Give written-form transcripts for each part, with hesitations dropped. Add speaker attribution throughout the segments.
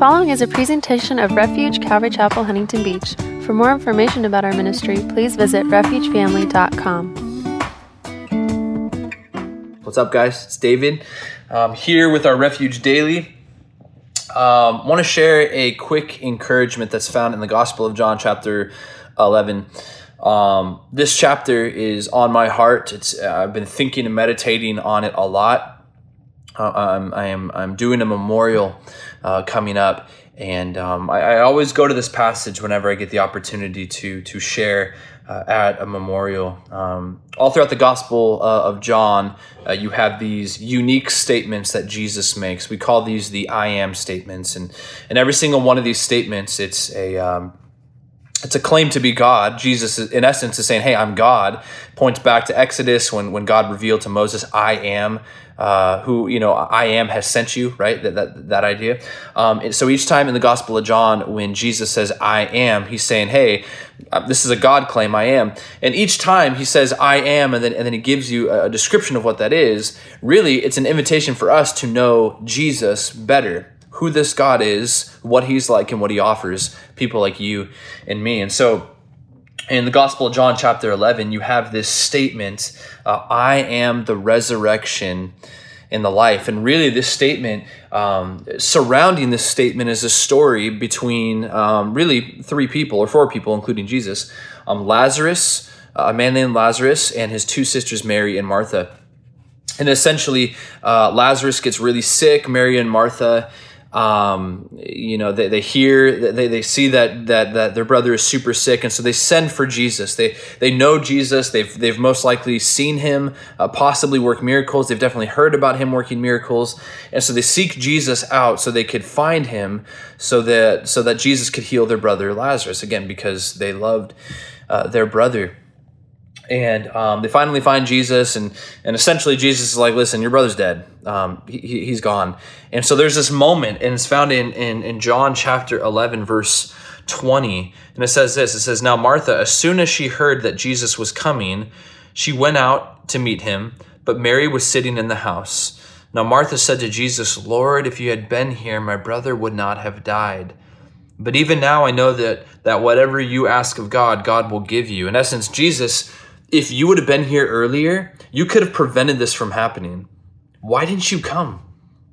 Speaker 1: following is a presentation of Refuge Calvary Chapel, Huntington Beach. For more information about our ministry, please visit refugefamily.com.
Speaker 2: What's up, guys? It's David. Here with our Refuge Daily. Want to share a quick encouragement that's found in the Gospel of John, chapter 11. This chapter is on my heart. I've been thinking and meditating on it a lot. I'm doing a memorial coming up, and I always go to this passage whenever I get the opportunity to share at a memorial. All throughout the Gospel of John, you have these unique statements that Jesus makes. We call these the I am statements, and every single one of these statements, it's a claim to be God. Jesus, in essence, is saying, hey, I'm God. Points back to Exodus when God revealed to Moses, I am I am has sent you, right? That idea. So each time in the Gospel of John, when Jesus says, I am, he's saying, hey, this is a God claim, I am. And each time he says, I am, and then he gives you a description of what that is. Really, it's an invitation for us to know Jesus better, who this God is, what he's like, and what he offers people like you and me. And so in the Gospel of John, chapter 11, you have this statement, I am the resurrection and the life. And really this statement, surrounding this statement is a story between really four people, including Jesus. Lazarus, a man named Lazarus, and his two sisters, Mary and Martha. And essentially, Lazarus gets really sick. Mary and Martha, they see that their brother is super sick, and so they send for Jesus. They know Jesus. They've most likely seen him possibly work miracles. They've definitely heard about him working miracles, and so they seek Jesus out so they could find him, so that Jesus could heal their brother Lazarus, again because they loved their brother. And they finally find Jesus, and essentially Jesus is like, listen, your brother's dead. He's gone. And so there's this moment, and it's found in John chapter 11, verse 20. And it says this, it says, now Martha, as soon as she heard that Jesus was coming, she went out to meet him, but Mary was sitting in the house. Now Martha said to Jesus, Lord, if you had been here, my brother would not have died. But even now I know that whatever you ask of God, God will give you. In essence, Jesus, if you would have been here earlier, you could have prevented this from happening. Why didn't you come?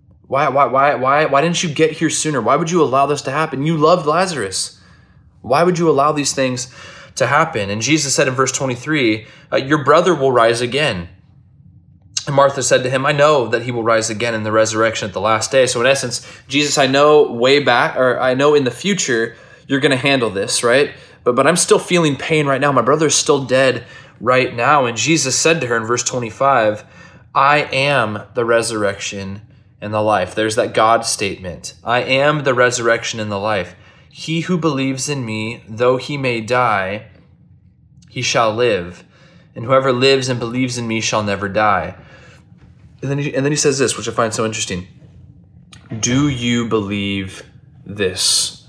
Speaker 2: Why didn't you get here sooner? Why would you allow this to happen? You loved Lazarus. Why would you allow these things to happen? And Jesus said in verse 23, your brother will rise again. And Martha said to him, I know that he will rise again in the resurrection at the last day. So in essence, Jesus, I know I know in the future you're going to handle this, right? But I'm still feeling pain right now. My brother is still dead right now. And Jesus said to her in verse 25, I am the resurrection and the life. There's that God statement. I am the resurrection and the life. He who believes in me, though he may die, he shall live. And whoever lives and believes in me shall never die. And then he says this, which I find so interesting. Do you believe this?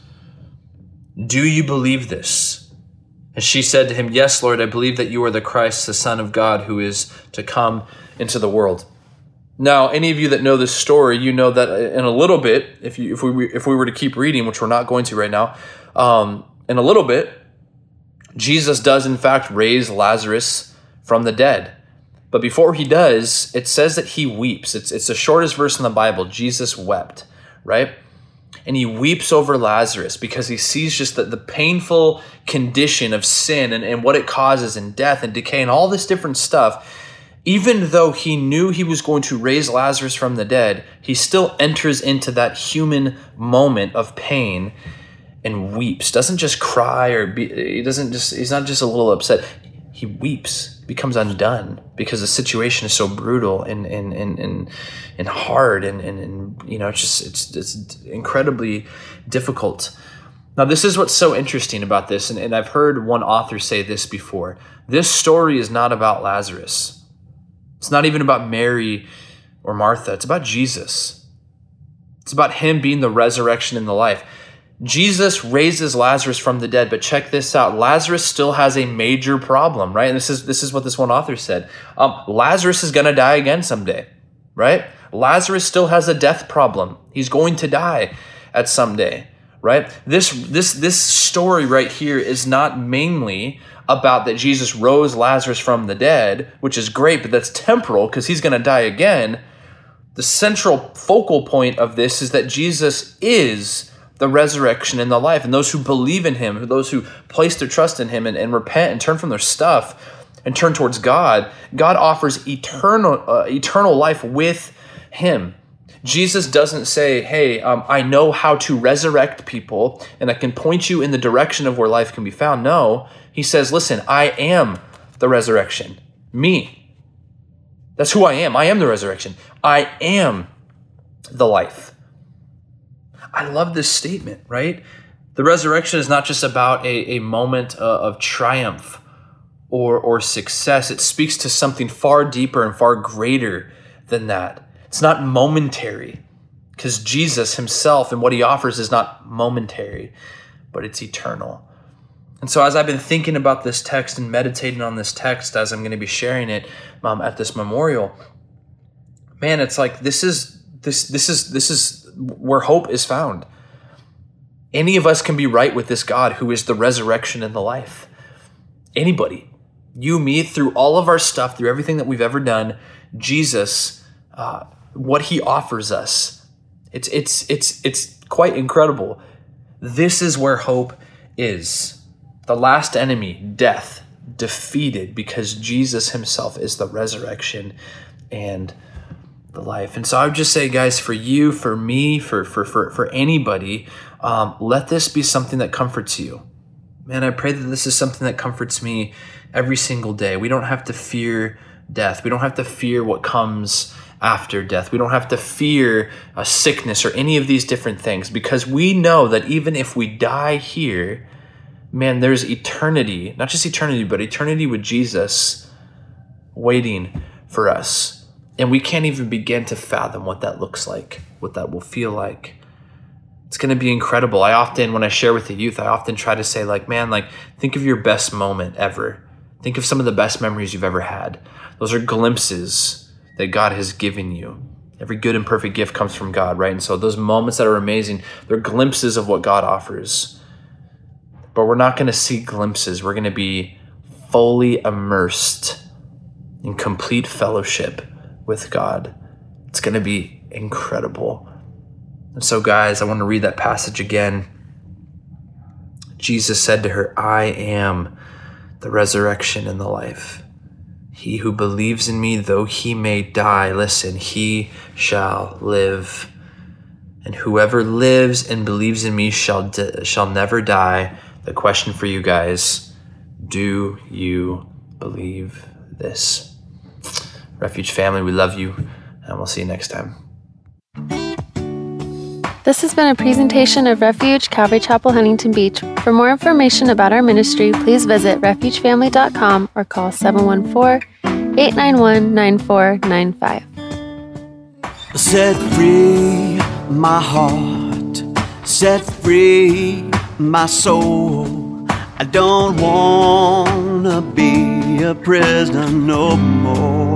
Speaker 2: Do you believe this? And she said to him, yes, Lord, I believe that you are the Christ, the Son of God, who is to come into the world. Now, any of you that know this story, you know that in a little bit, if we were to keep reading, which we're not going to right now, in a little bit, Jesus does in fact raise Lazarus from the dead. But before he does, it says that he weeps. It's the shortest verse in the Bible. Jesus wept, right? And he weeps over Lazarus because he sees just the painful condition of sin and what it causes and death and decay and all this different stuff. Even though he knew he was going to raise Lazarus from the dead, he still enters into that human moment of pain and weeps. Doesn't just cry he's not just a little upset. He weeps, becomes undone because the situation is so brutal and hard and it's incredibly difficult. Now, this is what's so interesting about this, and I've heard one author say this before. This story is not about Lazarus. It's not even about Mary or Martha. It's about Jesus. It's about him being the resurrection and the life. Jesus raises Lazarus from the dead, but check this out. Lazarus still has a major problem, right? And this is what this one author said. Lazarus is going to die again someday, right? Lazarus still has a death problem. He's going to die. at some day, right? This story right here is not mainly about that Jesus rose Lazarus from the dead, which is great, but that's temporal because he's going to die again. The central focal point of this is that Jesus is the resurrection and the life, and those who believe in him, those who place their trust in him and repent and turn from their stuff and turn towards God, God offers eternal life with him. Jesus doesn't say, hey, I know how to resurrect people and I can point you in the direction of where life can be found. No, he says, listen, I am the resurrection. Me. That's who I am. I am the resurrection. I am the life. I love this statement, right? The resurrection is not just about a moment of triumph or success. It speaks to something far deeper and far greater than that. It's not momentary, because Jesus himself and what he offers is not momentary, but it's eternal. And so as I've been thinking about this text and meditating on this text as I'm going to be sharing it at this memorial, man, it's like this is where hope is found. Any of us can be right with this God who is the resurrection and the life. Anybody, you, me, through all of our stuff, through everything that we've ever done, Jesus, what he offers us, it's quite incredible. This is where hope is. The last enemy, death, defeated because Jesus himself is the resurrection and the life. And so I would just say, guys, for you, for me, for anybody, let this be something that comforts you. Man, I pray that this is something that comforts me every single day. We don't have to fear death. We don't have to fear what comes after death. We don't have to fear a sickness or any of these different things, because we know that even if we die here, man, there's eternity, not just eternity, but eternity with Jesus waiting for us. And we can't even begin to fathom what that looks like, what that will feel like. It's going to be incredible. When I share with the youth, I often try to say, think of your best moment ever. Think of some of the best memories you've ever had. Those are glimpses that God has given you. Every good and perfect gift comes from God, right? And so those moments that are amazing, they're glimpses of what God offers. But we're not going to see glimpses. We're going to be fully immersed in complete fellowship with God. It's going to be incredible. And so, guys, I want to read that passage again. Jesus said to her, I am the resurrection and the life. He who believes in me, though he may die, listen, he shall live. And whoever lives and believes in me shall never die. The question for you guys, do you believe this? Refuge family, we love you, and we'll see you next time.
Speaker 1: This has been a presentation of Refuge Calvary Chapel, Huntington Beach. For more information about our ministry, please visit refugefamily.com or call 714-891-9495.
Speaker 3: Set free my heart, set free my soul. I don't want to be a prisoner no more.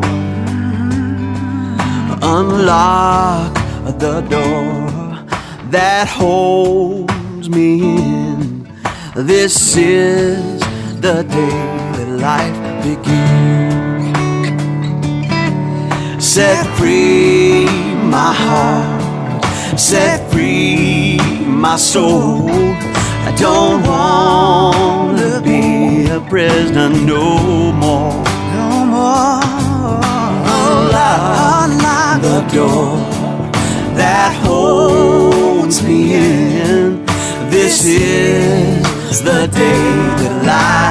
Speaker 3: Unlock the door that holds me in. This is the day that life begins. Set free my heart, set free my soul. I don't want to be a prisoner no more. No more. Unlock the door that holds me in. This is the day that life